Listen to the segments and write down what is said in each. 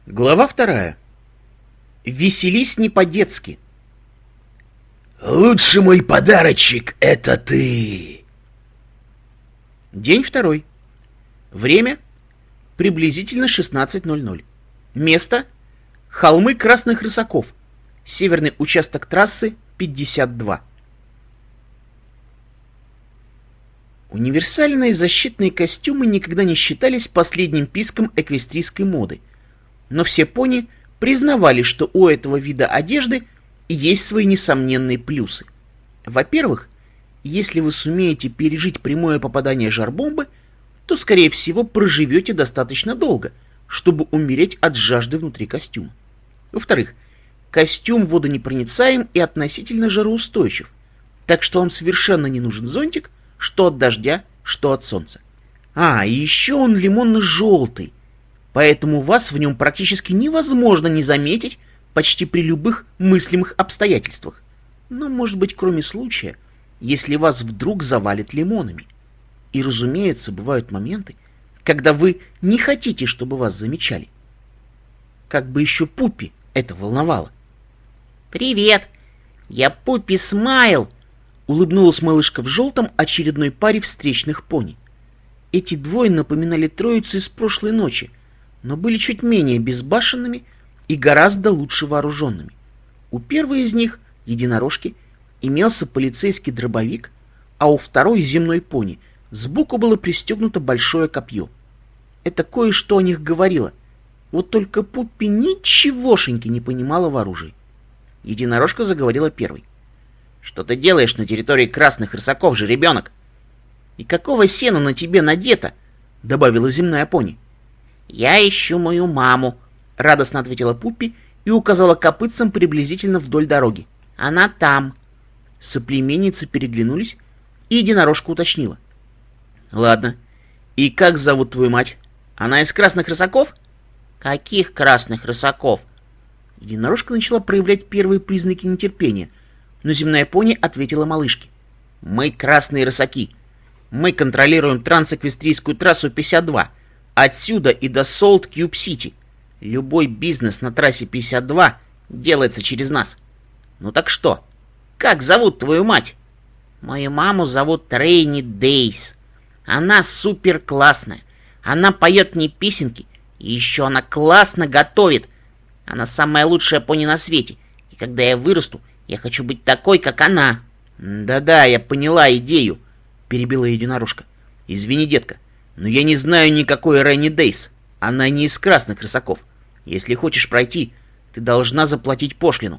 Глава 2. Веселись не по-детски. Лучший мой подарочек — это ты. День 2. Время приблизительно 16:00. Место холмы Красных Рысаков. Северный участок трассы 52. Универсальные защитные костюмы никогда не считались последним писком эквестрийской моды. Но все пони признавали, что у этого вида одежды есть свои несомненные плюсы. Во-первых, если вы сумеете пережить прямое попадание жар-бомбы, то, скорее всего, проживете достаточно долго, чтобы умереть от жажды внутри костюма. Во-вторых, костюм водонепроницаем и относительно жароустойчив, так что вам совершенно не нужен зонтик, что от дождя, что от солнца. И еще он лимонно-желтый, поэтому вас в нем практически невозможно не заметить почти при любых мыслимых обстоятельствах. Но, может быть, кроме случая, если вас вдруг завалит лимонами. И, разумеется, бывают моменты, когда вы не хотите, чтобы вас замечали. Как бы еще Пуппи это волновало. «Привет! Я Пуппи Смайл!» — улыбнулась малышка в желтом очередной паре встречных пони. Эти двое напоминали троицу из прошлой ночи, но были чуть менее безбашенными и гораздо лучше вооруженными. У первой из них, единорожки, имелся полицейский дробовик, а у второй, земной пони, сбоку было пристегнуто большое копье. Это кое-что о них говорило, вот только Пуппи ничегошеньки не понимала в оружии. Единорожка заговорила первой. «Что ты делаешь на территории Красных Рысаков, жеребенок?» «И какого сена на тебе надето?» — добавила земная пони. «Я ищу мою маму», — радостно ответила Пуппи и указала копытцем приблизительно вдоль дороги. «Она там». Соплеменницы переглянулись, и единорожка уточнила. «Ладно. И как зовут твою мать? Она из Красных Рысаков?» «Каких Красных Рысаков?» Единорожка начала проявлять первые признаки нетерпения, но земная пони ответила малышке. «Мы Красные Рысаки. Мы контролируем трансэквестрийскую трассу 52. Отсюда и до Солт-Кьюб-Сити. Любой бизнес на трассе 52 делается через нас. Ну так что? Как зовут твою мать?» «Мою маму зовут Рейни Дейс. Она супер классная. Она поет мне песенки, и еще она классно готовит. Она самая лучшая пони на свете, и когда я вырасту, я хочу быть такой, как она». «Да-да, я поняла идею», — перебила единорожка. «Извини, детка, но я не знаю никакой Рейни Дейс. Она не из Красных Рысаков. Если хочешь пройти, ты должна заплатить пошлину».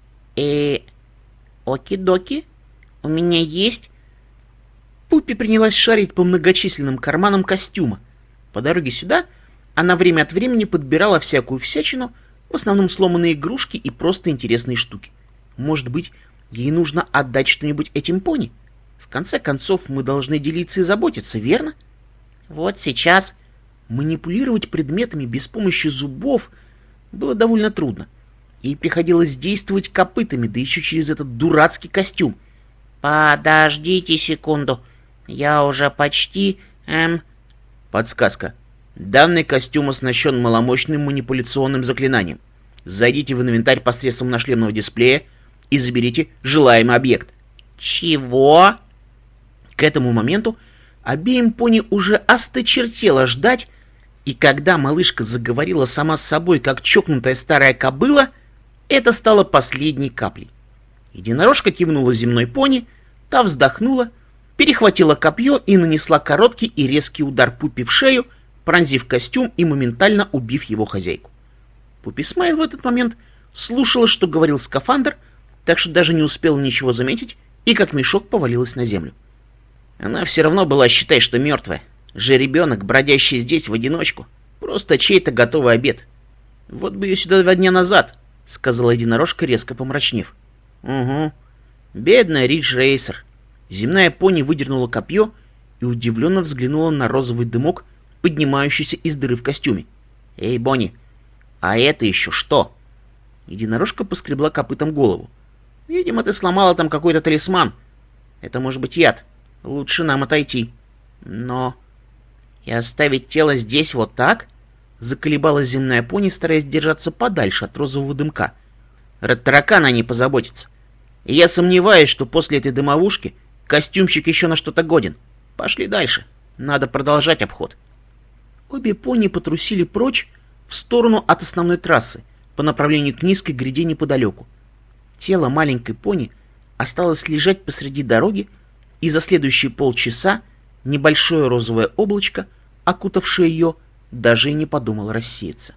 Оки-доки, у меня есть...» Пуппи принялась шарить по многочисленным карманам костюма. По дороге сюда она время от времени подбирала всякую всячину, в основном сломанные игрушки и просто интересные штуки. Может быть, ей нужно отдать что-нибудь этим пони? В конце концов, мы должны делиться и заботиться, верно? Вот сейчас... Манипулировать предметами без помощи зубов было довольно трудно. Ей приходилось действовать копытами, да еще через этот дурацкий костюм. «Подождите секунду, я уже почти... Подсказка. Данный костюм оснащен маломощным манипуляционным заклинанием. Зайдите в инвентарь посредством нашлемного дисплея и заберите желаемый объект. «Чего?» К этому моменту обеим пони уже осточертело ждать, и когда малышка заговорила сама с собой, как чокнутая старая кобыла, это стало последней каплей. Единорожка кивнула земной пони, та вздохнула, перехватила копье и нанесла короткий и резкий удар Пуппи в шею, пронзив костюм и моментально убив его хозяйку. Пуппи Смайл в этот момент слушала, что говорил скафандр, так что даже не успела ничего заметить и как мешок повалилась на землю. Она все равно была, считай, что мертвая. Жеребенок, бродящий здесь в одиночку. Просто чей-то готовый обед. Вот бы ее сюда 2 дня назад, — сказала единорожка, резко помрачнев. Угу. Бедная Ридж Рейсер. Земная пони выдернула копье и удивленно взглянула на розовый дымок, поднимающийся из дыры в костюме. «Эй, Бонни, а это еще что?» Единорожка поскребла копытом голову. «Видимо, ты сломала там какой-то талисман. Это может быть яд. Лучше нам отойти». «Но... и оставить тело здесь вот так?» Заколебалась земная пони, стараясь держаться подальше от розового дымка. Таракан о ней позаботится. И я сомневаюсь, что после этой дымовушки костюмчик еще на что-то годен. Пошли дальше. Надо продолжать обход. Обе пони потрусили прочь в сторону от основной трассы, по направлению к низкой гряде неподалеку. Тело маленькой пони осталось лежать посреди дороги, и за следующие полчаса небольшое розовое облачко, окутавшее ее, даже и не подумало рассеяться.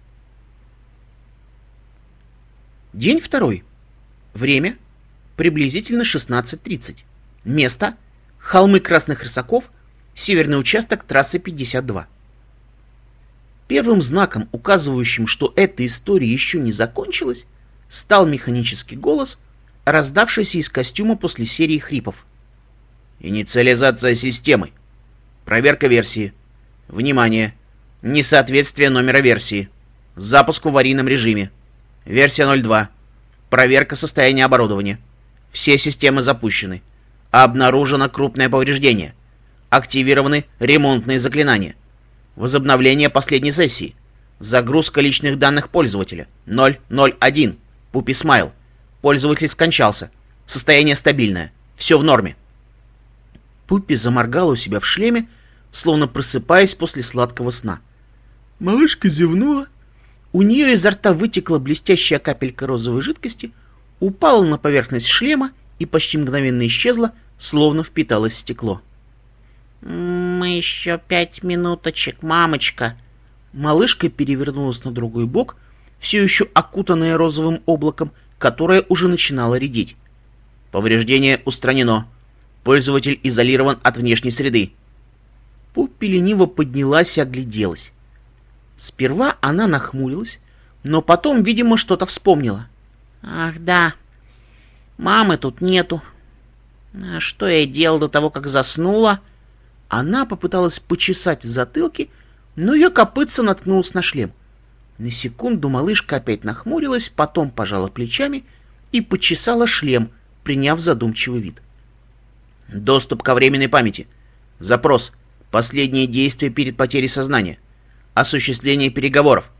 День второй. Время приблизительно 16:30. Место холмы Красных Рысаков, северный участок трассы 52. Первым знаком, указывающим, что эта история еще не закончилась, стал механический голос, раздавшийся из костюма после серии хрипов. Инициализация системы. Проверка версии. Внимание! Несоответствие номера версии. Запуск в аварийном режиме. Версия 02. Проверка состояния оборудования. Все системы запущены. Обнаружено крупное повреждение. Активированы ремонтные заклинания. Возобновление последней сессии. Загрузка личных данных пользователя. 001. Пупи Смайл. Пользователь скончался. Состояние стабильное. Все в норме. Пуппи заморгала у себя в шлеме, словно просыпаясь после сладкого сна. Малышка зевнула. У нее изо рта вытекла блестящая капелька розовой жидкости, упала на поверхность шлема и почти мгновенно исчезла, словно впиталось в стекло. «Мы еще 5 минуточек, мамочка». Малышка перевернулась на другой бок, все еще окутанная розовым облаком, которое уже начинало редеть. Повреждение устранено. Пользователь изолирован от внешней среды. Пуппи лениво поднялась и огляделась. Сперва она нахмурилась, но потом, видимо, что-то вспомнила. «Ах да, мамы тут нету. А что я делал до того, как заснула?» Она попыталась почесать в затылке, но ее копытце наткнулось на шлем. На секунду малышка опять нахмурилась, потом пожала плечами и почесала шлем, приняв задумчивый вид. Доступ ко временной памяти. Запрос. Последние действия перед потерей сознания. Осуществление переговоров.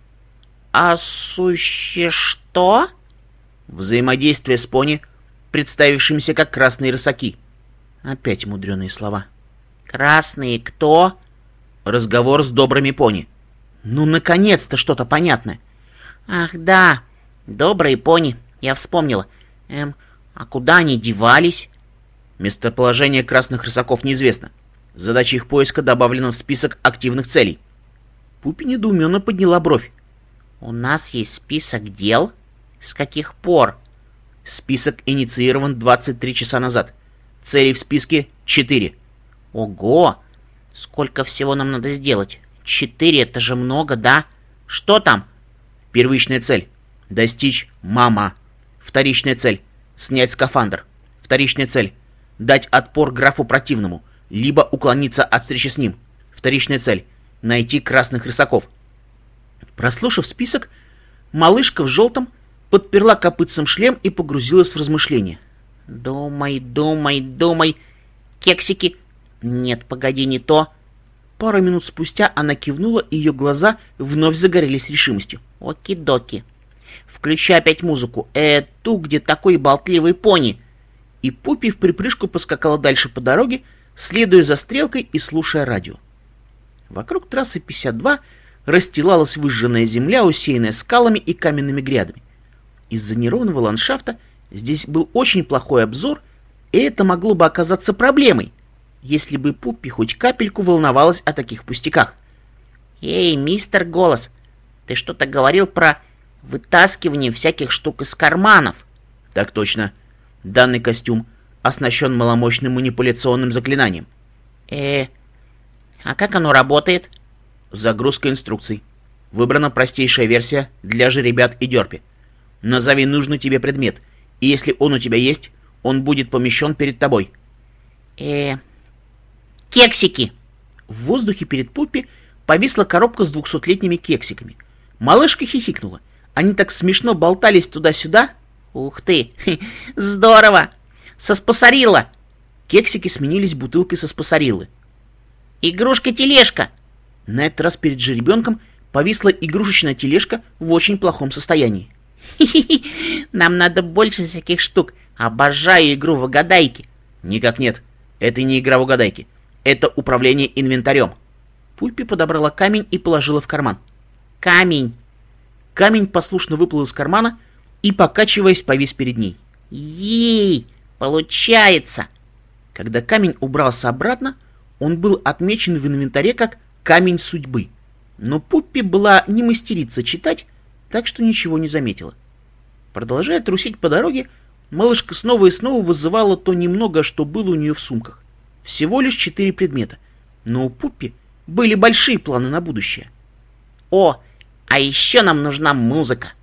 Что? Взаимодействие с пони, представившимися как красные рысаки. Опять мудреные слова. Красные кто? Разговор с добрыми пони. Ну, наконец-то что-то понятное. Ах да, добрые пони, я вспомнила. А куда они девались? Местоположение красных рысаков неизвестно. Задача их поиска добавлена в список активных целей. Пуппи недоуменно подняла бровь. У нас есть список дел? С каких пор? Список инициирован 23 часа назад. Целей в списке 4. Ого! Сколько всего нам надо сделать? 4 — это же много, да? Что там? Первичная цель — достичь мама. Вторичная цель — снять скафандр. Вторичная цель — дать отпор графу противному, либо уклониться от встречи с ним. Вторичная цель — найти красных рысаков. Прослушав список, малышка в желтом подперла копытцем шлем и погрузилась в размышления. Думай. Кексики. Нет, погоди, не то. Пару минут спустя она кивнула, и ее глаза вновь загорелись решимостью. Оки-доки. Включай опять музыку. Ту, где такой болтливый пони. И Пуппи вприпрыжку поскакала дальше по дороге, следуя за стрелкой и слушая радио. Вокруг трассы 52 расстилалась выжженная земля, усеянная скалами и каменными грядами. Из-за неровного ландшафта здесь был очень плохой обзор, и это могло бы оказаться проблемой, если бы Пуппи хоть капельку волновалась о таких пустяках. Эй, мистер Голос, ты что-то говорил про вытаскивание всяких штук из карманов? Так точно. Данный костюм оснащен маломощным манипуляционным заклинанием. А как оно работает? Загрузка инструкций. Выбрана простейшая версия для жеребят и дерпи. Назови нужный тебе предмет, и если он у тебя есть, он будет помещен перед тобой. Кексики! В воздухе перед Пуппи повисла коробка с 200-летними кексиками. Малышка хихикнула. Они так смешно болтались туда-сюда. Ух ты! Здорово! Со спасарилла! Кексики сменились бутылкой со спасариллы. Игрушка-тележка! На этот раз перед жеребенком повисла игрушечная тележка в очень плохом состоянии. Хи-хи-хи, нам надо больше всяких штук. Обожаю игру в угадайки. Никак нет, это не игра в угадайки. Это управление инвентарем. Пуппи подобрала камень и положила в карман. Камень. Камень послушно выплыл из кармана и, покачиваясь, повис перед ней. Ей, получается. Когда камень убрался обратно, он был отмечен в инвентаре как камень судьбы. Но Пуппи была не мастерица читать, так что ничего не заметила. Продолжая трусить по дороге, малышка снова и снова вызывала то немного, что было у нее в сумках. Всего лишь 4 предмета, но у Пуппи были большие планы на будущее. О, а еще нам нужна музыка.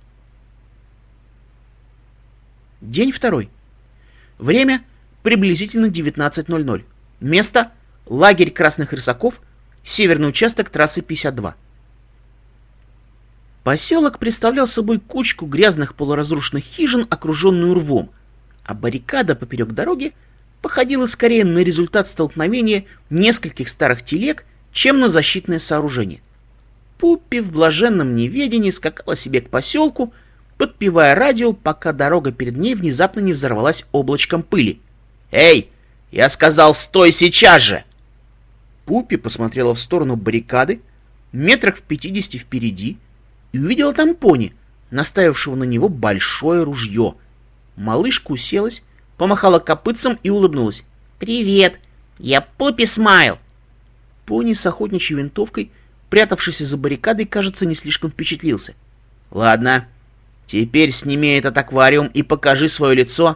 День второй. Время приблизительно 19:00. Место — лагерь красных рысаков, северный участок трассы 52. Поселок представлял собой кучку грязных полуразрушенных хижин, окруженную рвом, а баррикада поперек дороги походила скорее на результат столкновения нескольких старых телег, чем на защитное сооружение. Пуппи в блаженном неведении скакала себе к поселку, подпевая радио, пока дорога перед ней внезапно не взорвалась облачком пыли. «Эй, я сказал, стой сейчас же!» Пуппи посмотрела в сторону баррикады, метрах в 50 впереди, и увидела там пони, наставившего на него большое ружье. Малышка уселась, помахала копытцем и улыбнулась. Привет, я Пуппи Смайл. Пони с охотничьей винтовкой, прятавшийся за баррикадой, кажется, не слишком впечатлился. «Ладно, теперь сними этот аквариум и покажи свое лицо».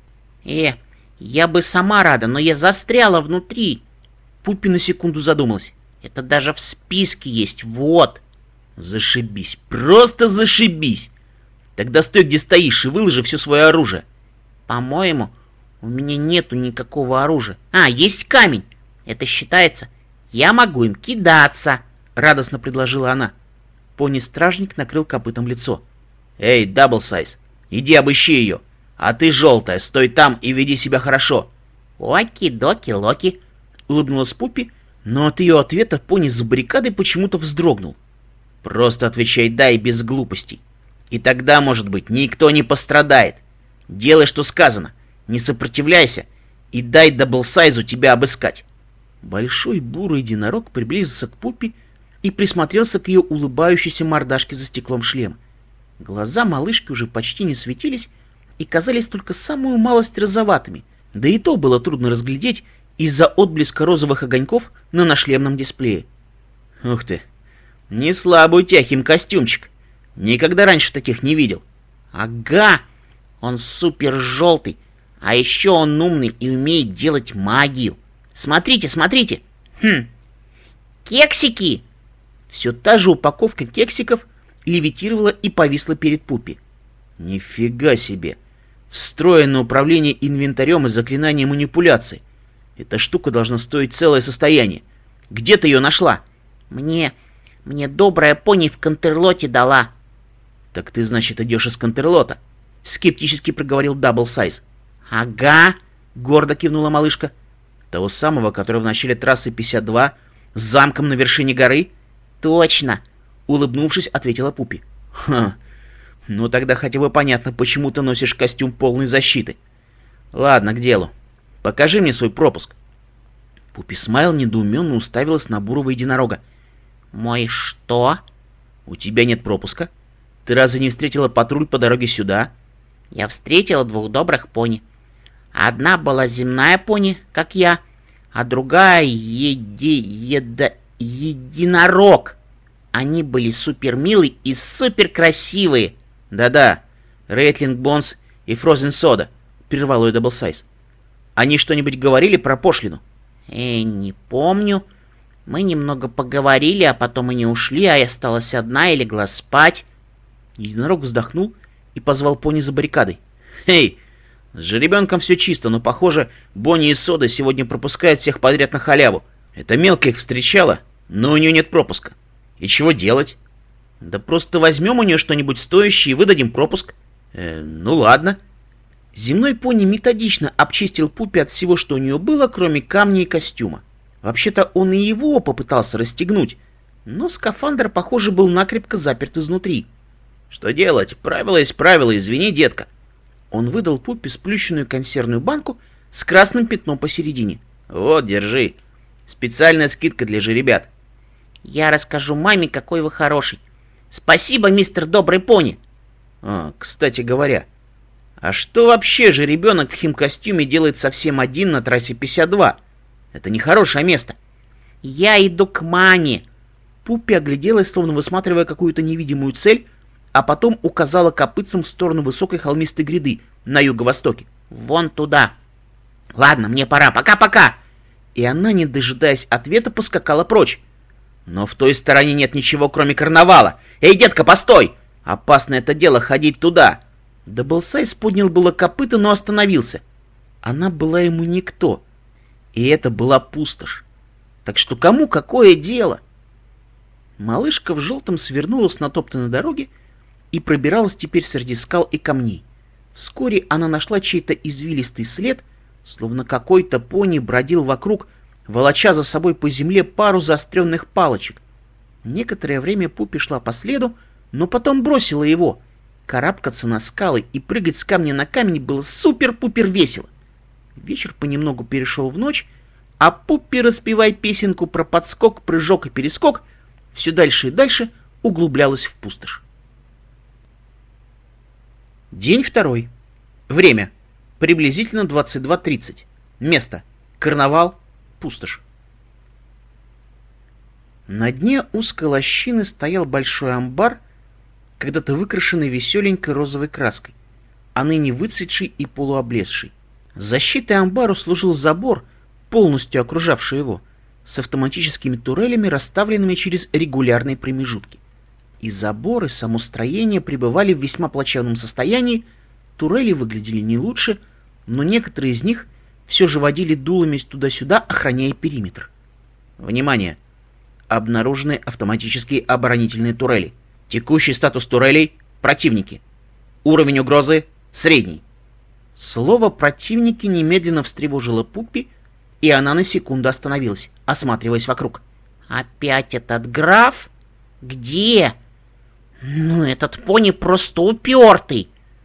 Я бы сама рада, но я застряла внутри. Пуппи на секунду задумалась. Это даже в списке есть, вот. Зашибись, просто зашибись. Тогда стой, где стоишь, и выложи все свое оружие. По-моему, у меня нету никакого оружия. А, есть камень. Это считается. Я могу им кидаться, радостно предложила она. Пони-стражник накрыл копытом лицо. Эй, Даблсайз, иди обыщи ее. А ты, желтая, стой там и веди себя хорошо. Оки-доки-локи, улыбнулась Пуппи, но от ее ответа пони за баррикадой почему-то вздрогнул. Просто отвечай «да» и без глупостей. И тогда, может быть, никто не пострадает. Делай, что сказано, не сопротивляйся и дай Даблсайзу тебя обыскать. Большой бурый единорог приблизился к Пуппи и присмотрелся к ее улыбающейся мордашке за стеклом шлема. Глаза малышки уже почти не светились и казались только самую малость розоватыми, да и то было трудно разглядеть из-за отблеска розовых огоньков на нашлемном дисплее. Ух ты, не слабый у тебя химкостюмчик. Никогда раньше таких не видел. Ага, он супер желтый, а еще он умный и умеет делать магию. Смотрите, смотрите. Кексики! Все та же упаковка кексиков левитировала и повисла перед Пуппи. Нифига себе! Встроенное управление инвентарем и заклинание манипуляции. Эта штука должна стоить целое состояние. Где ты ее нашла? Мне добрая пони в Контерлоте дала. Так ты, значит, идешь из Контерлота? Скептически проговорил Даблсайз. Ага, гордо кивнула малышка. Того самого, который в начале трассы 52 с замком на вершине горы? Точно, улыбнувшись, ответила Пуппи. Ха, ну тогда хотя бы понятно, почему ты носишь костюм полной защиты. Ладно, к делу. Покажи мне свой пропуск. Пуппи Смайл недоуменно уставилась на бурого единорога. Мой что? У тебя нет пропуска? Ты разве не встретила патруль по дороге сюда? Я встретила 2 добрых пони. Одна была земная пони, как я, а другая единорог. Они были супер милые и супер красивые. Да-да, Рейтлинг Бонс и Фрозен Сода, прервал ее Даблсайз. Они что-нибудь говорили про пошлину? Не помню. Мы немного поговорили, а потом они ушли, а я осталась одна и легла спать. Единорог вздохнул и позвал пони за баррикадой. Эй, с жеребенком все чисто, но, похоже, Бонни и Сода сегодня пропускают всех подряд на халяву. Эта мелкая их встречала, но у нее нет пропуска. И чего делать? Да просто возьмем у нее что-нибудь стоящее и выдадим пропуск. Ну ладно. Земной пони методично обчистил Пуппи от всего, что у нее было, кроме камня и костюма. Вообще-то он и его попытался расстегнуть, Но скафандр, похоже, был накрепко заперт изнутри. «Что делать? Правило есть правило, извини, детка». Он выдал Пуппи сплющенную консервную банку с красным пятном посередине. «Вот, держи. Специальная скидка для жеребят». Я расскажу маме, какой вы хороший. Спасибо, мистер Добрый Пони. Кстати говоря, а что вообще же ребенок в химкостюме делает совсем один на трассе 52? Это нехорошее место. Я иду к маме. Пуппи огляделась, словно высматривая какую-то невидимую цель, а потом указала копытцем в сторону высокой холмистой гряды на юго-востоке. Вон туда. Ладно, мне пора. Пока-пока. И она, не дожидаясь ответа, поскакала прочь. Но в той стороне нет ничего, кроме карнавала. Эй, детка, постой! Опасно это дело ходить туда. Даблсайз поднял было копыта, но остановился. Она была ему никто. И это была пустошь. Так что кому какое дело? Малышка в желтом свернула с натоптанной дороги и пробиралась теперь среди скал и камней. Вскоре она нашла чей-то извилистый след, словно какой-то пони бродил вокруг, волоча за собой по земле пару заостренных палочек. Некоторое время Пуппи шла по следу, но потом бросила его. Карабкаться на скалы и прыгать с камня на камень было супер-пупер весело. Вечер понемногу перешел в ночь, а Пуппи, распевая песенку про подскок, прыжок и перескок, все дальше и дальше углублялась в пустошь. День второй. Время. Приблизительно 22:30. Место. Карнавал. Пустошь. На дне узкой лощины стоял большой амбар, когда-то выкрашенный веселенькой розовой краской, а ныне выцветший и полуоблезший. Защитой амбару служил забор, полностью окружавший его, с автоматическими турелями, расставленными через регулярные промежутки. И забор, и само строение пребывали в весьма плачевном состоянии, турели выглядели не лучше, но некоторые из них все же водили дулами туда-сюда, охраняя периметр. Внимание! Обнаружены автоматические оборонительные турели. Текущий статус турелей — противники. Уровень угрозы — средний. Слово «противники» немедленно встревожило Пуппи, и она на секунду остановилась, осматриваясь вокруг. Опять этот граф? Где? Ну, этот пони просто упертый.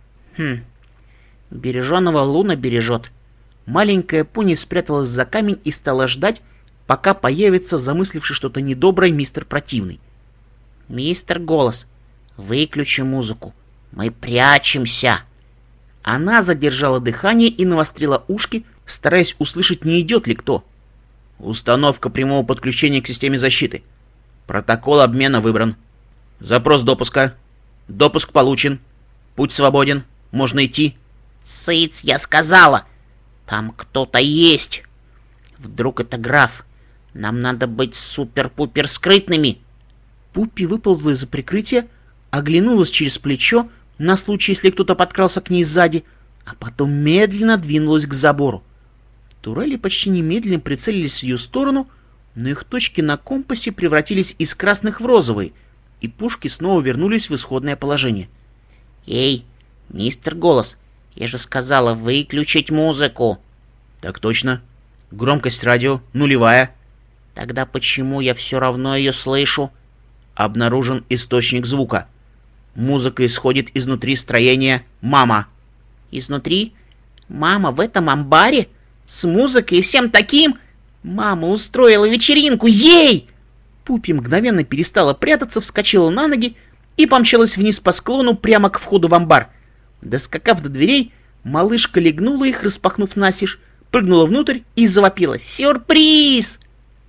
Береженого Луна бережет. Маленькая пони спряталась за камень и стала ждать, пока появится замысливший что-то недоброе мистер Противный. Мистер Голос, выключи музыку. Мы прячемся. Она задержала дыхание и навострила ушки, стараясь услышать, не идет ли кто. Установка прямого подключения к системе защиты. Протокол обмена выбран. Запрос допуска. Допуск получен. Путь свободен. Можно идти. Цыц, я сказала. Там кто-то есть. Вдруг это граф. Нам надо быть супер-пупер скрытными. Пуппи выползла из-за прикрытия, оглянулась через плечо на случай, если кто-то подкрался к ней сзади, а потом медленно двинулась к забору. Турели почти немедленно прицелились в ее сторону, но их точки на компасе превратились из красных в розовые, и пушки снова вернулись в исходное положение. Эй, мистер Голос, я же сказала выключить музыку. Так точно. Громкость радио нулевая. Тогда почему я все равно ее слышу? Обнаружен источник звука. Музыка исходит изнутри строения «Мама». Изнутри? Мама в этом амбаре? С музыкой и всем таким? Мама устроила вечеринку, ей! Пуппи мгновенно перестала прятаться, вскочила на ноги и помчалась вниз по склону прямо к входу в амбар. Доскакав до дверей, малышка легнула их, распахнув настежь, прыгнула внутрь и завопила: «Сюрприз!».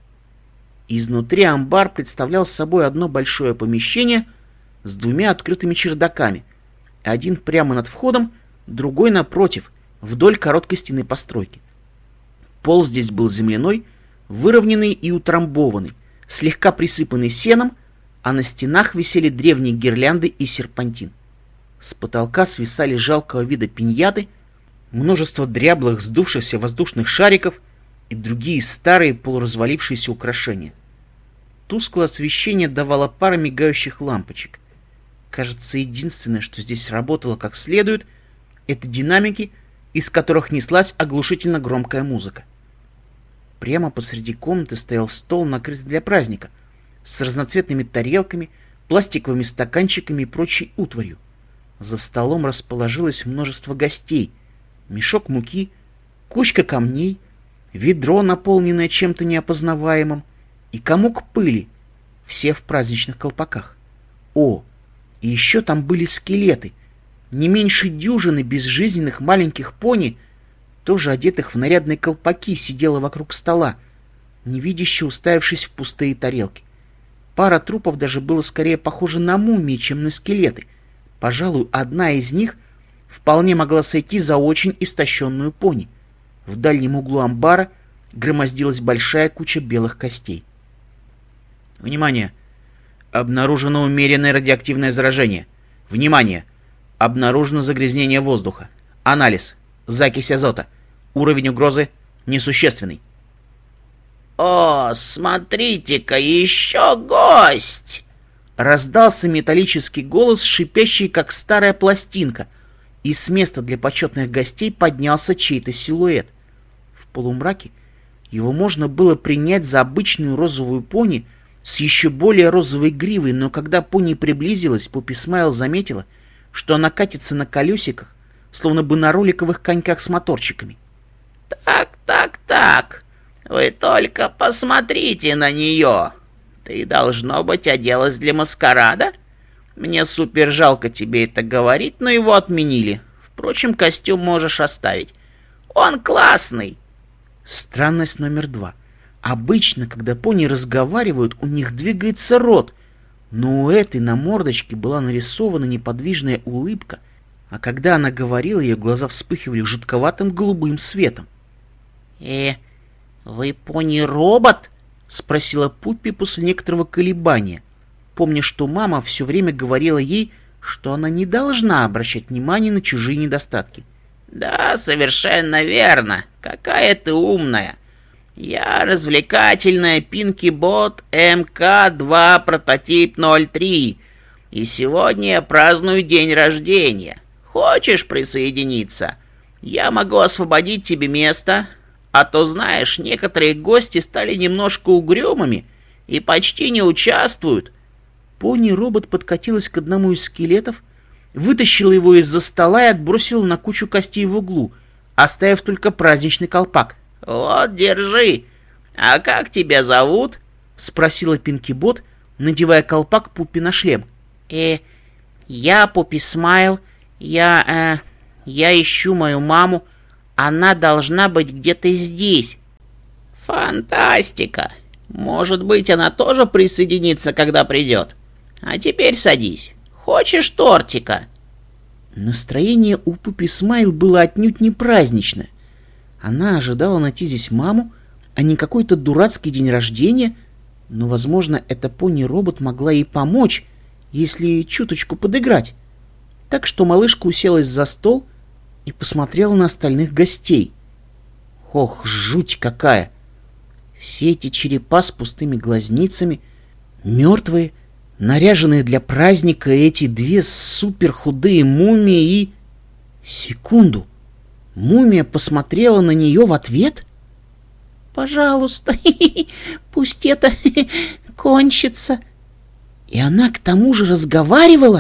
Изнутри амбар представлял собой одно большое помещение с двумя открытыми чердаками, один прямо над входом, другой напротив, вдоль короткой стены постройки. Пол здесь был земляной, выровненный и утрамбованный, слегка присыпанный сеном, а на стенах висели древние гирлянды и серпантин. С потолка свисали жалкого вида пиньяты, множество дряблых сдувшихся воздушных шариков и другие старые полуразвалившиеся украшения. Тусклое освещение давало пара мигающих лампочек. Кажется, единственное, что здесь работало как следует, это динамики, из которых неслась оглушительно громкая музыка. Прямо посреди комнаты стоял стол, накрытый для праздника, с разноцветными тарелками, пластиковыми стаканчиками и прочей утварью. За столом расположилось множество гостей. Мешок муки, кучка камней, ведро, наполненное чем-то неопознаваемым, и комок пыли, все в праздничных колпаках. О, и еще там были скелеты, не меньше дюжины безжизненных маленьких пони, тоже одетых в нарядные колпаки, сидела вокруг стола, невидяще уставившись в пустые тарелки. Пара трупов даже было скорее похожа на мумии, чем на скелеты. Пожалуй, одна из них вполне могла сойти за очень истощенную пони. В дальнем углу амбара громоздилась большая куча белых костей. Внимание! Обнаружено умеренное радиоактивное заражение. Внимание! Обнаружено загрязнение воздуха. Анализ. Закись азота. Уровень угрозы несущественный. «О, смотрите-ка, еще гость!» Раздался металлический голос, шипящий, как старая пластинка, и с места для почетных гостей поднялся чей-то силуэт. В полумраке его можно было принять за обычную розовую пони с еще более розовой гривой, но когда пони приблизилась, Пуппи Смайл заметила, что она катится на колесиках, словно бы на роликовых коньках с моторчиками. «Так, вы только посмотрите на нее! Ты, должно быть, оделась для маскарада? Мне супер жалко тебе это говорить, но его отменили. Впрочем, костюм можешь оставить. Он классный!» Странность номер 2. Обычно, когда пони разговаривают, у них двигается рот, но у этой на мордочке была нарисована неподвижная улыбка, а когда она говорила, ее глаза вспыхивали жутковатым голубым светом. Вы пони-робот?» — спросила Пуппи после некоторого колебания, помня, что мама все время говорила ей, что она не должна обращать внимание на чужие недостатки. «Да, совершенно верно. Какая ты умная. Я развлекательная Пинки-бот МК-2 прототип 03, и сегодня я праздную день рождения. Хочешь присоединиться? Я могу освободить тебе место, а то, знаешь, некоторые гости стали немножко угрюмыми и почти не участвуют». Пони-робот подкатилась к одному из скелетов, вытащила его из-за стола и отбросила на кучу костей в углу, оставив только праздничный колпак. «Вот, держи. А как тебя зовут?» — спросила Пинки-бот, надевая колпак Пуппи на шлем. Я Пуппи Смайл. Я ищу мою маму. Она должна быть где-то здесь». «Фантастика! Может быть, она тоже присоединится, когда придет? А теперь садись. Хочешь тортика?» Настроение у Пуппи Смайл было отнюдь не праздничное. Она ожидала найти здесь маму, а не какой-то дурацкий день рождения, но, возможно, эта пони-робот могла ей помочь, если чуточку подыграть. Так что малышка уселась за стол и посмотрела на остальных гостей. Ох, жуть какая! Все эти черепа с пустыми глазницами, мертвые, наряженные для праздника, эти две суперхудые мумии и... Секунду! Мумия посмотрела на нее в ответ? «Пожалуйста, пусть это кончится». И она к тому же разговаривала?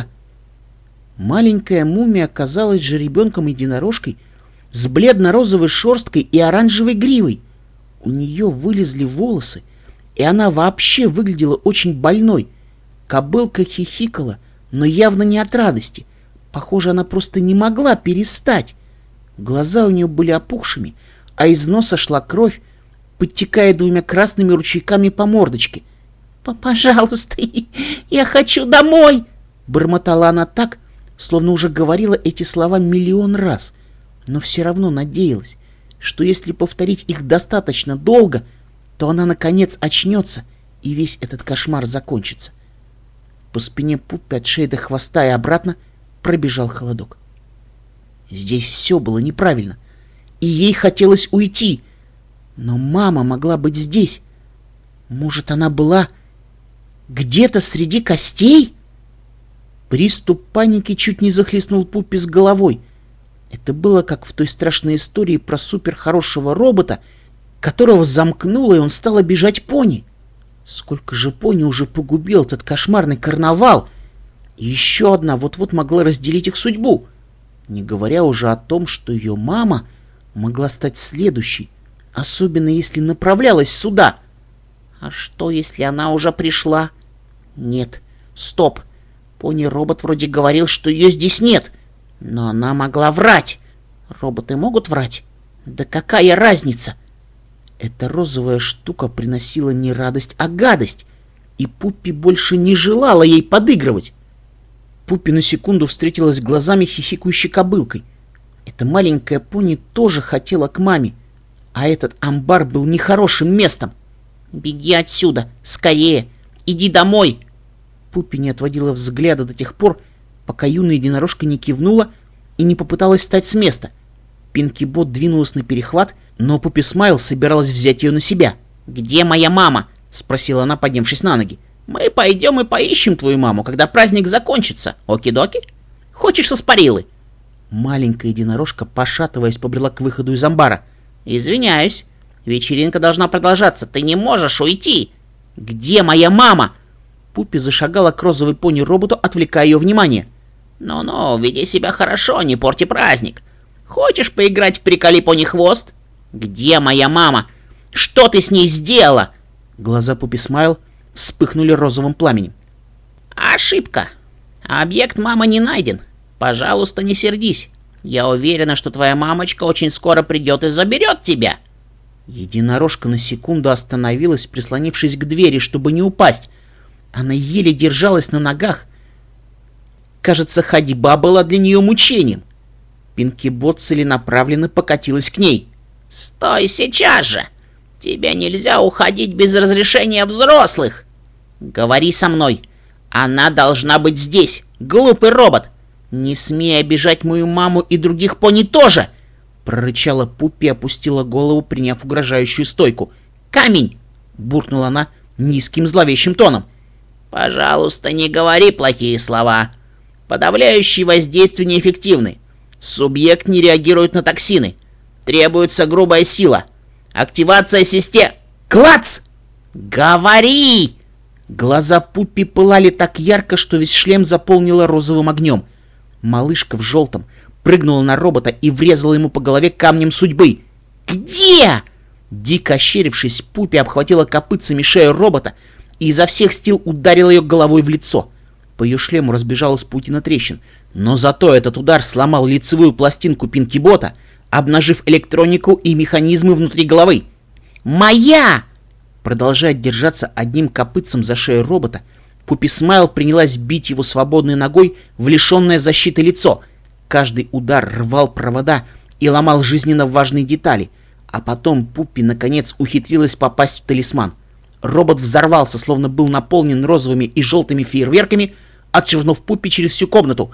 Маленькая мумия оказалась жеребенком-единорожкой с бледно-розовой шерсткой и оранжевой гривой. У нее вылезли волосы, и она вообще выглядела очень больной. Кобылка хихикала, но явно не от радости. Похоже, она просто не могла перестать. Глаза у нее были опухшими, а из носа шла кровь, подтекая двумя красными ручейками по мордочке. «Пожалуйста, я хочу домой!» Бормотала она так, словно уже говорила эти слова миллион раз, но все равно надеялась, что если повторить их достаточно долго, то она наконец очнется, и весь этот кошмар закончится. По спине Пуппи от шеи до хвоста и обратно пробежал холодок. Здесь все было неправильно, и ей хотелось уйти, но мама могла быть здесь. Может, она была где-то среди костей? Приступ паники чуть не захлестнул Пуппи с головой. Это было как в той страшной истории про суперхорошего робота, которого замкнуло, и он стал обижать пони. Сколько же пони уже погубил этот кошмарный карнавал! И еще одна вот-вот могла разделить их судьбу, не говоря уже о том, что ее мама могла стать следующей, особенно если направлялась сюда. А что, если она уже пришла? Нет, стоп. Пони-робот вроде говорил, что ее здесь нет. Но она могла врать. Роботы могут врать? Да какая разница? Эта розовая штука приносила не радость, а гадость. И Пуппи больше не желала ей подыгрывать. Пуппи на секунду встретилась глазами хихикающей кобылкой. Эта маленькая пони тоже хотела к маме. А этот амбар был нехорошим местом. «Беги отсюда! Скорее! Иди домой!» Пуппи не отводила взгляда до тех пор, пока юная единорожка не кивнула и не попыталась встать с места. Пинки-бот двинулась на перехват, но Пуппи Смайл собиралась взять ее на себя. «Где моя мама?» — спросила она, поднявшись на ноги. «Мы пойдем и поищем твою маму, когда праздник закончится. Оки-доки? Хочешь со спарилы?» Маленькая единорожка, пошатываясь, побрела к выходу из амбара. «Извиняюсь. Вечеринка должна продолжаться. Ты не можешь уйти!» «Где моя мама?» Пуппи зашагала к розовой пони-роботу, отвлекая ее внимание. «Ну-ну, веди себя хорошо, не порти праздник. Хочешь поиграть в приколи пони-хвост?» «Где моя мама? Что ты с ней сделала?» Глаза Пуппи Смайл вспыхнули розовым пламенем. «Ошибка. Объект мама не найден. Пожалуйста, не сердись. Я уверена, что твоя мамочка очень скоро придет и заберет тебя». Единорожка на секунду остановилась, прислонившись к двери, чтобы не упасть. Она еле держалась на ногах. Кажется, ходьба была для нее мучением. Пинки-бот целенаправленно покатилась к ней. «Стой сейчас же! Тебе нельзя уходить без разрешения взрослых!» «Говори со мной! Она должна быть здесь, глупый робот! Не смей обижать мою маму и других пони тоже!» Прорычала Пуппи и опустила голову, приняв угрожающую стойку. «Камень!» — буркнула она низким зловещим тоном. «Пожалуйста, не говори плохие слова. Подавляющие воздействия неэффективны. Субъект не реагирует на токсины. Требуется грубая сила. Активация систем...» «Клац!» «Говори!» Глаза Пуппи пылали так ярко, что весь шлем заполнило розовым огнем. Малышка в желтом прыгнула на робота и врезала ему по голове камнем судьбы. «Где?» Дико ощерившись, Пуппи обхватила копытцами шею робота и изо всех сил ударила ее головой в лицо. По ее шлему разбежалась паутина трещин, но зато этот удар сломал лицевую пластинку Пинки-бота, обнажив электронику и механизмы внутри головы. «Моя!» Продолжая держаться одним копытцем за шею робота, Пуппи Смайл принялась бить его свободной ногой в лишенное защиты лицо. Каждый удар рвал провода и ломал жизненно важные детали, а потом Пуппи наконец ухитрилась попасть в талисман. Робот взорвался, словно был наполнен розовыми и желтыми фейерверками, отшвырнув Пуппи через всю комнату.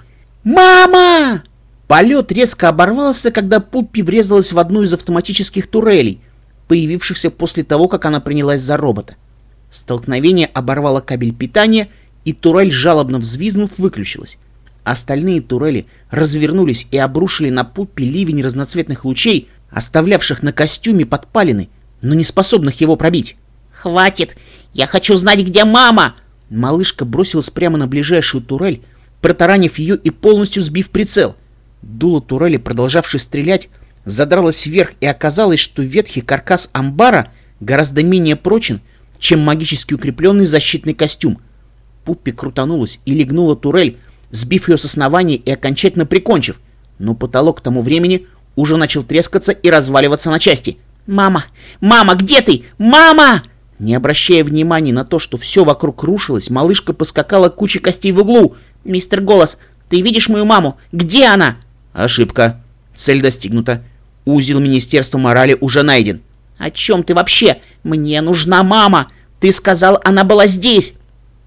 «Мама!» Полет резко оборвался, когда Пуппи врезалась в одну из автоматических турелей, появившихся после того, как она принялась за робота. Столкновение оборвало кабель питания, и турель, жалобно взвизгнув, выключилась. Остальные турели развернулись и обрушили на Пуппи ливень разноцветных лучей, оставлявших на костюме подпалины, но не способных его пробить. «Хватит! Я хочу знать, где мама!» Малышка бросилась прямо на ближайшую турель, протаранив ее и полностью сбив прицел. Дуло турели, продолжавшей стрелять, задралось вверх, и оказалось, что ветхий каркас амбара гораздо менее прочен, чем магически укрепленный защитный костюм. Пуппи крутанулась и легнула турель, сбив ее с основания и окончательно прикончив, но потолок к тому времени уже начал трескаться и разваливаться на части. «Мама! Мама, где ты? Мама!» Не обращая внимания на то, что все вокруг рушилось, малышка поскакала к куче костей в углу. «Мистер Голос, ты видишь мою маму? Где она?» «Ошибка. Цель достигнута. Узел Министерства морали уже найден». «О чем ты вообще? Мне нужна мама! Ты сказал, она была здесь!»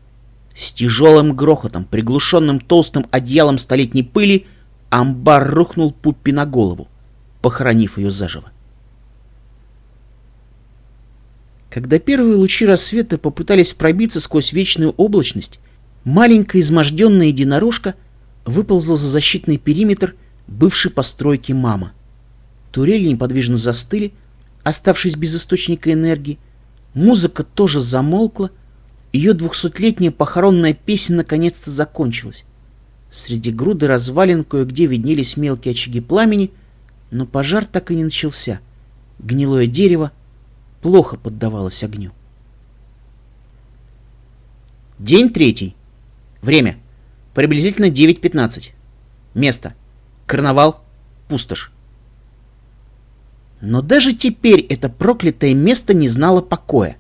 С тяжелым грохотом, приглушенным толстым одеялом столетней пыли, амбар рухнул Пуппи на голову, похоронив ее заживо. Когда первые лучи рассвета попытались пробиться сквозь вечную облачность, маленькая изможденная единорожка выползла за защитный периметр бывшей постройки мама. Турели неподвижно застыли, оставшись без источника энергии, Музыка тоже замолкла, ее 200-летняя похоронная песня наконец-то закончилась. Среди груды развалин кое-где виднелись мелкие очаги пламени, но пожар так и не начался. Гнилое дерево плохо поддавалось огню. День 3. Время. Приблизительно 9:15. Место. Карнавал. Пустошь. Но даже теперь это проклятое место не знало покоя.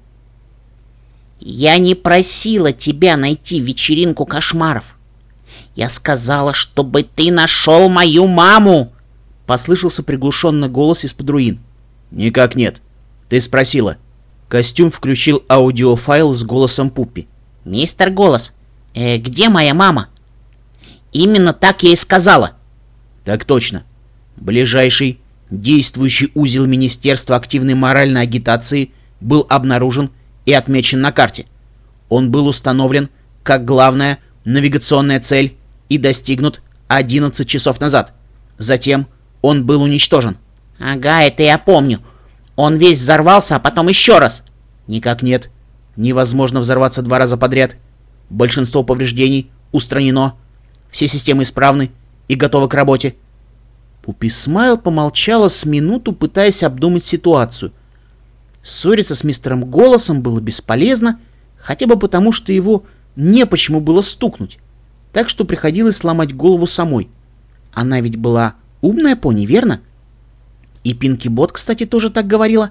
«Я не просила тебя найти вечеринку кошмаров. Я сказала, чтобы ты нашел мою маму!» Послышался приглушенный голос из-под руин. «Никак нет. Ты спросила». Костюм включил аудиофайл с голосом Пуппи. «Мистер Голос, где моя мама?» «Именно так я и сказала». «Так точно. Ближайший действующий узел Министерства активной моральной агитации был обнаружен и отмечен на карте. Он был установлен как главная навигационная цель и достигнут 11 часов назад. Затем он был уничтожен». «Ага, это я помню. Он весь взорвался, а потом еще раз». «Никак нет. Невозможно взорваться 2 раза подряд. Большинство повреждений устранено. Все системы исправны и готовы к работе». Пуппи Смайл помолчала с минуту, пытаясь обдумать ситуацию. Ссориться с мистером Голосом было бесполезно, хотя бы потому, что его не почему было стукнуть. Так что приходилось сломать голову самой. Она ведь была умная пони, верно? И Пинки Бот, кстати, тоже так говорила.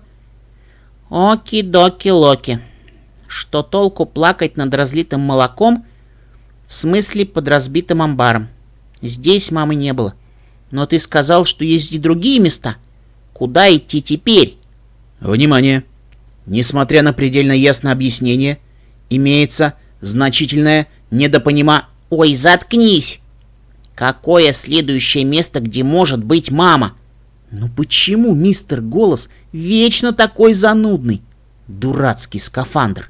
«Оки-доки-локи. Что толку плакать над разлитым молоком, в смысле под разбитым амбаром? Здесь мамы не было. Но ты сказал, что есть и другие места. Куда идти теперь?» Внимание! Несмотря на предельно ясное объяснение, имеется значительное недопонимание. «Ой, заткнись! Какое следующее место, где может быть мама?» Ну почему мистер Голос вечно такой занудный? Дурацкий скафандр.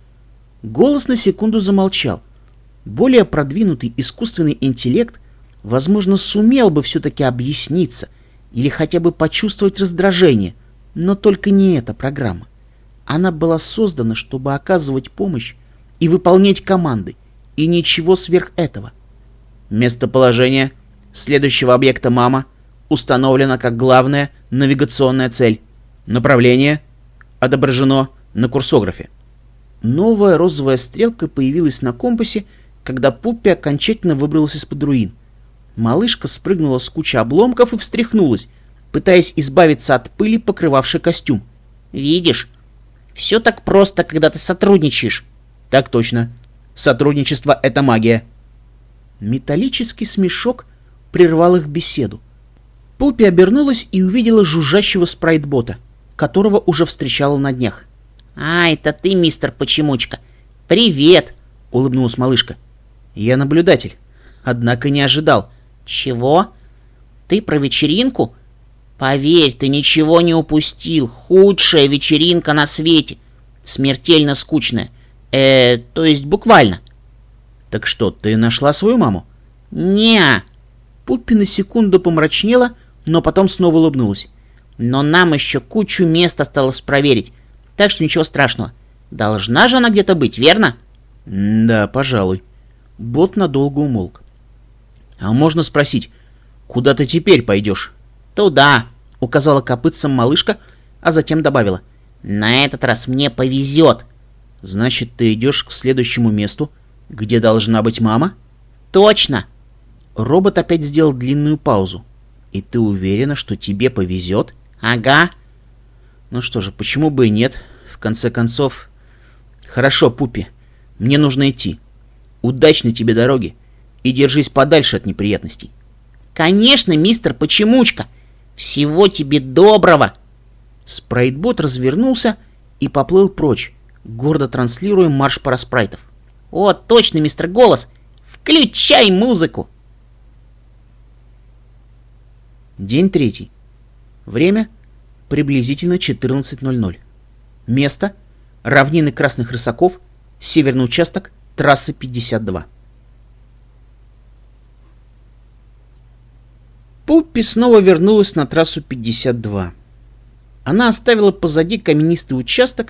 Голос на секунду замолчал. Более продвинутый искусственный интеллект, возможно, сумел бы все-таки объясниться или хотя бы почувствовать раздражение, но только не эта программа. Она была создана, чтобы оказывать помощь и выполнять команды, и ничего сверх этого. Местоположение следующего объекта «Мама» установлено как главная навигационная цель. Направление отображено на курсографе. Новая розовая стрелка появилась на компасе, когда Пуппи окончательно выбралась из-под руин. Малышка спрыгнула с кучи обломков и встряхнулась, пытаясь избавиться от пыли, покрывавшей костюм. «Видишь, все так просто, когда ты сотрудничаешь». «Так точно. Сотрудничество — это магия». Металлический смешок прервал их беседу. Пуппи обернулась и увидела жужжащего спрайтбота, которого уже встречала на днях. «А, это ты, мистер Почемучка. Привет!» — улыбнулась малышка. «Я наблюдатель, однако не ожидал». «Чего? Ты про вечеринку? Поверь, ты ничего не упустил. Худшая вечеринка на свете. Смертельно скучная. То есть буквально». «Так что, ты нашла свою маму?» «Не-а». Пуппи на секунду помрачнела, но потом снова улыбнулась. «Но нам еще кучу мест осталось проверить, так что ничего страшного. Должна же она где-то быть, верно?» «Да, пожалуй». Бот надолго умолк. «А можно спросить, куда ты теперь пойдешь?» «Туда», — указала копытцем малышка, а затем добавила. «На этот раз мне повезет». «Значит, ты идешь к следующему месту, где должна быть мама?» «Точно». Робот опять сделал длинную паузу. «И ты уверена, что тебе повезет?» «Ага». «Ну что же, почему бы и нет? В конце концов...» «Хорошо, Пуппи, мне нужно идти. Удачной тебе дороги и держись подальше от неприятностей». «Конечно, мистер Почемучка. Всего тебе доброго». Спрайтбот развернулся и поплыл прочь, гордо транслируя марш параспрайтов. «О, точно, мистер Голос. Включай музыку». День 3. Время приблизительно 14:00. Место равнины Красных Рысаков, северный участок трассы 52. Пуппи снова вернулась на трассу 52. Она оставила позади каменистый участок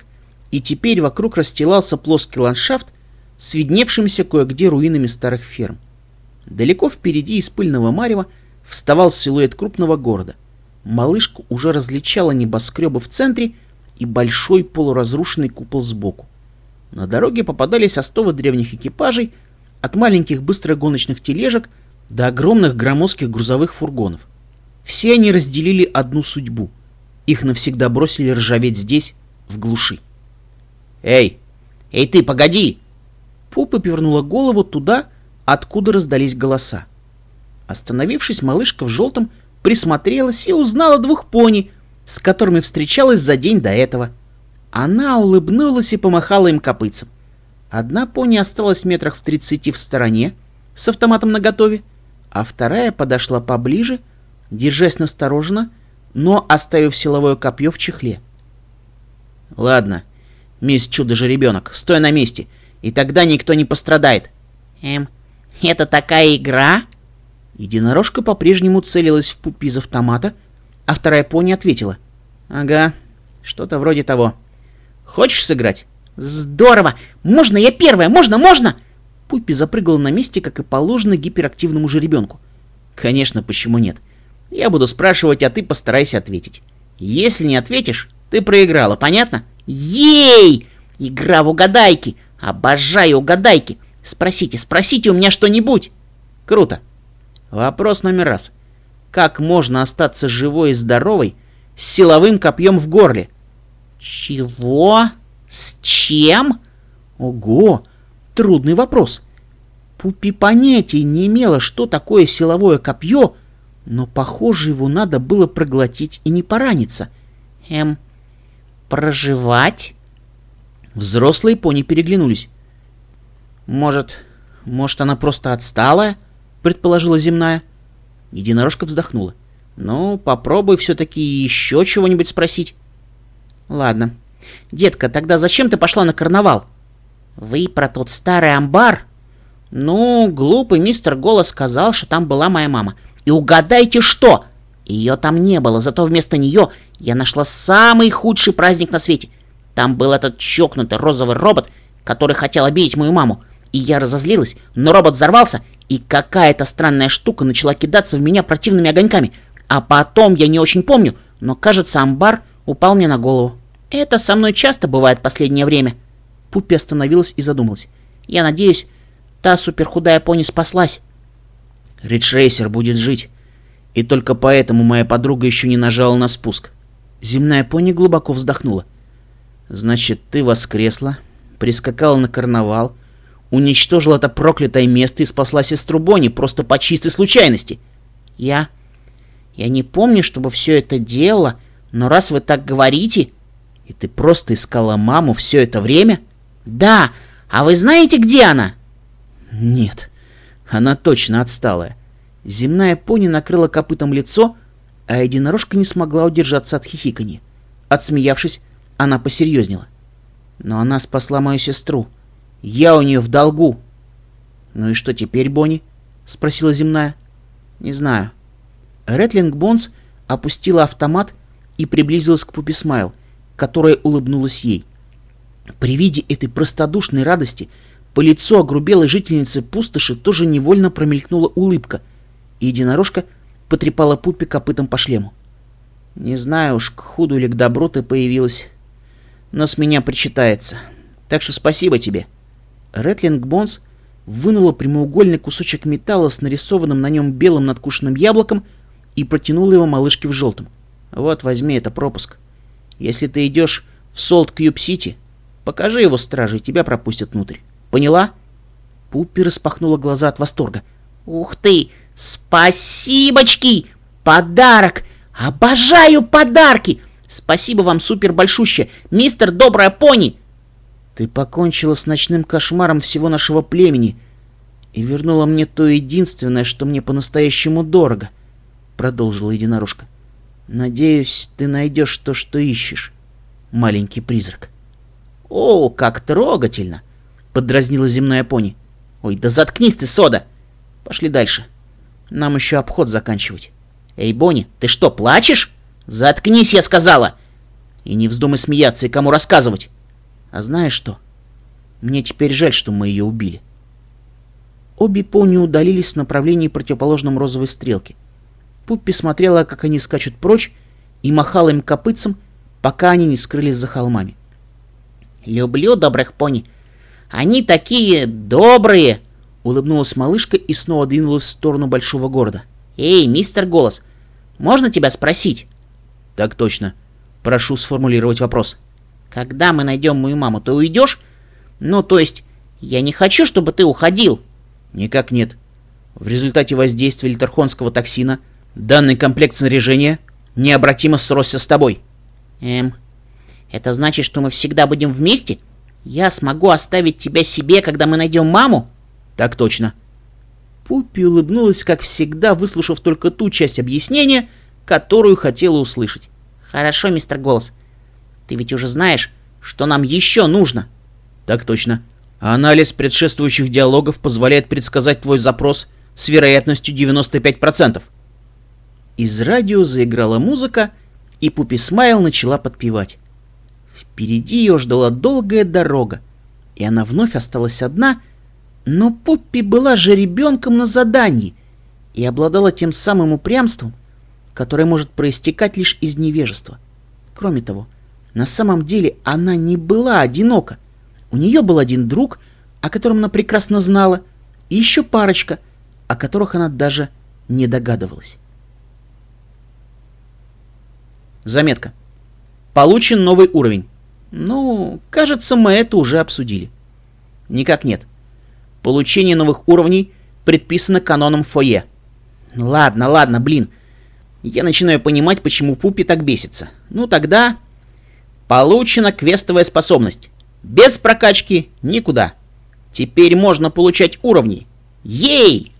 и теперь вокруг расстилался плоский ландшафт с видневшимися кое-где руинами старых ферм. Далеко впереди из пыльного марева вставал силуэт крупного города. Малышка уже различала небоскребы в центре и большой полуразрушенный купол сбоку. На дороге попадались остовы древних экипажей, от маленьких быстрых гоночных тележек до огромных громоздких грузовых фургонов. Все они разделили одну судьбу. Их навсегда бросили ржаветь здесь, в глуши. Эй ты, погоди!» Пупа повернула голову туда, откуда раздались голоса. Остановившись, малышка в желтом присмотрелась и узнала двух пони, с которыми встречалась за день до этого. Она улыбнулась и помахала им копытцем. Одна пони осталась метрах в 30 в стороне, с автоматом наготове, а вторая подошла поближе, держась настороженно, но оставив силовое копье в чехле. «Ладно, мисс Чудо-жеребенок, стой на месте, и тогда никто не пострадает». Это такая игра?» Единорожка по-прежнему целилась в Пуппи из автомата, а вторая пони ответила: «Ага, что-то вроде того. Хочешь сыграть?» «Здорово! Можно я первая? Можно!» Пуппи запрыгала на месте, как и положено гиперактивному жеребенку. «Конечно, почему нет? Я буду спрашивать, а ты постарайся ответить. Если не ответишь, ты проиграла, понятно?» «Ей! Игра в угадайки! Обожаю угадайки! Спросите у меня что-нибудь!» «Круто! Вопрос номер раз. Как можно остаться живой и здоровой с силовым копьем в горле?» «Чего? С чем?» «Ого! Трудный вопрос. Пуппи понятия не имела, что такое силовое копье, но, похоже, его надо было проглотить и не пораниться. Проживать?» Взрослые пони переглянулись. «Может, она просто отсталая?» — предположила земная. Единорожка вздохнула. «Ну, попробуй все-таки еще чего-нибудь спросить». «Ладно. Детка, тогда зачем ты пошла на карнавал?» «Вы про тот старый амбар?» «Ну, глупый мистер Голос сказал, что там была моя мама. И угадайте что? Ее там не было, зато вместо нее я нашла самый худший праздник на свете. Там был этот чокнутый розовый робот, который хотел обидеть мою маму. И я разозлилась, но робот взорвался, и какая-то странная штука начала кидаться в меня противными огоньками. А потом, я не очень помню, но, кажется, амбар упал мне на голову. Это со мной часто бывает в последнее время». Пуппи остановилась и задумалась. «Я надеюсь, та суперхудая пони спаслась». «Риджрейсер будет жить. И только поэтому моя подруга еще не нажала на спуск». Земная пони глубоко вздохнула. «Значит, ты воскресла, прискакала на карнавал, уничтожила это проклятое место и спасла сестру Бонни просто по чистой случайности». Я не помню, чтобы все это делала, но раз вы так говорите...» «И ты просто искала маму все это время?» «Да, а вы знаете, где она?» «Нет, она точно отсталая». Земная пони накрыла копытом лицо, а единорожка не смогла удержаться от хихиканья. Отсмеявшись, она посерьезнела. «Но она спасла мою сестру. Я у нее в долгу». «Ну и что теперь, Бонни?» — спросила земная. «Не знаю». Рэтлинг Бонс опустила автомат и приблизилась к Пуппи Смайл, которая улыбнулась ей. При виде этой простодушной радости по лицу огрубелой жительницы пустоши тоже невольно промелькнула улыбка, и единорожка потрепала Пуппи копытом по шлему. «Не знаю уж, к худу или к добру ты появилась, но с меня причитается. Так что спасибо тебе». Рэтлинг Бонс вынула прямоугольный кусочек металла с нарисованным на нем белым надкушенным яблоком и протянула его малышке в желтом. «Вот, возьми, это пропуск. Если ты идешь в Солт-Кьюб-Сити, покажи его страже, и тебя пропустят внутрь. Поняла?» Пуппи распахнула глаза от восторга. «Ух ты! Спасибочки! Подарок! Обожаю подарки! Спасибо вам супер большущее, мистер Добрая Пони!» «Ты покончила с ночным кошмаром всего нашего племени и вернула мне то единственное, что мне по-настоящему дорого», — продолжила единорожка. «Надеюсь, ты найдешь то, что ищешь, маленький призрак». «О, как трогательно!» — подразнила земная пони. «Ой, да заткнись ты, Сода! Пошли дальше. Нам еще обход заканчивать. Эй, Бонни, ты что, плачешь? Заткнись, я сказала! И не вздумай смеяться и кому рассказывать!» А знаешь что? Мне теперь жаль, что мы ее убили. Обе пони удалились в направлении противоположном розовой стрелке. Пуппи смотрела, как они скачут прочь, и махала им копытцем, пока они не скрылись за холмами. «Люблю добрых пони. Они такие добрые!» Улыбнулась малышка и снова двинулась в сторону большого города. «Эй, мистер Голос, можно тебя спросить?» «Так точно. Прошу сформулировать вопрос». «Когда мы найдем мою маму, ты уйдешь? Ну, то есть, я не хочу, чтобы ты уходил». «Никак нет. В результате воздействия литерхонского токсина данный комплект снаряжения необратимо сросся с тобой». Это значит, что мы всегда будем вместе? Я смогу оставить тебя себе, когда мы найдем маму?» «Так точно». Пуппи улыбнулась, как всегда, выслушав только ту часть объяснения, которую хотела услышать. «Хорошо, мистер Голос. Ты ведь уже знаешь, что нам еще нужно». «Так точно. Анализ предшествующих диалогов позволяет предсказать твой запрос с вероятностью 95%. Из радио заиграла музыка, и Пуппи Смайл начала подпевать. Впереди ее ждала долгая дорога, и она вновь осталась одна, но Пуппи была же ребенком на задании и обладала тем самым упрямством, которое может проистекать лишь из невежества. Кроме того, на самом деле она не была одинока. У нее был один друг, о котором она прекрасно знала, и еще парочка, о которых она даже не догадывалась. Заметка. Получен новый уровень. Ну, кажется, мы это уже обсудили. Никак нет. Получение новых уровней предписано каноном Фойе. Ладно, блин. Я начинаю понимать, почему Пуппи так бесится. Ну тогда... Получена квестовая способность. Без прокачки никуда. Теперь можно получать уровни. Ей!